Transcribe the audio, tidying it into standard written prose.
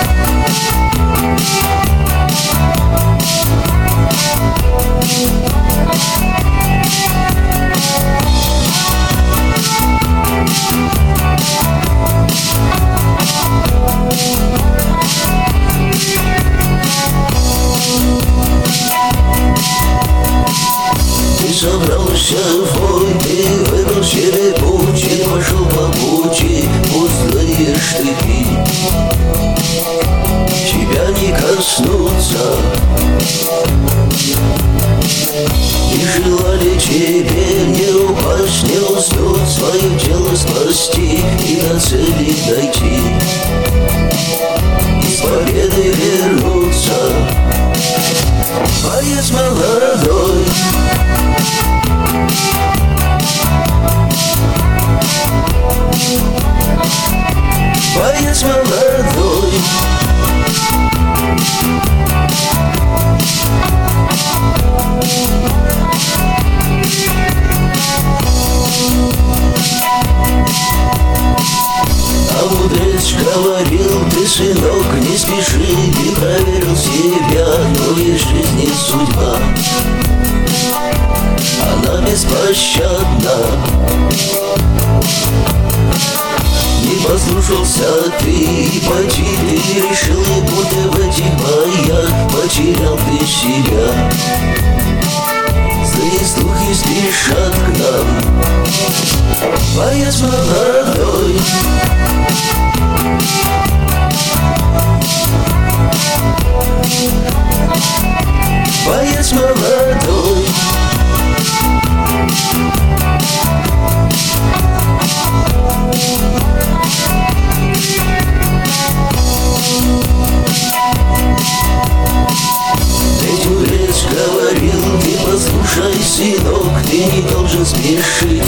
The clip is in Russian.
Собрался в бой, ты выбрал себе путь и пошел по пути, пустые штыки тебя не коснутся, и желали тебе не упасть, не уснуть, свое тело спасти и до цели дойти, и с победой вернуться. Боец молодой, боец молодой, а мудрец говорил: ты, сынок, не спеши, ты проверил себя, но и жизни судьба, она беспощадна. Не послушался ты и почти ты решил, и будто в этих боях потерял ты себя. Злые слухи спешат к нам, боец молодой, боец молодой, говорил, ты послушай, сынок, ты не должен спешить,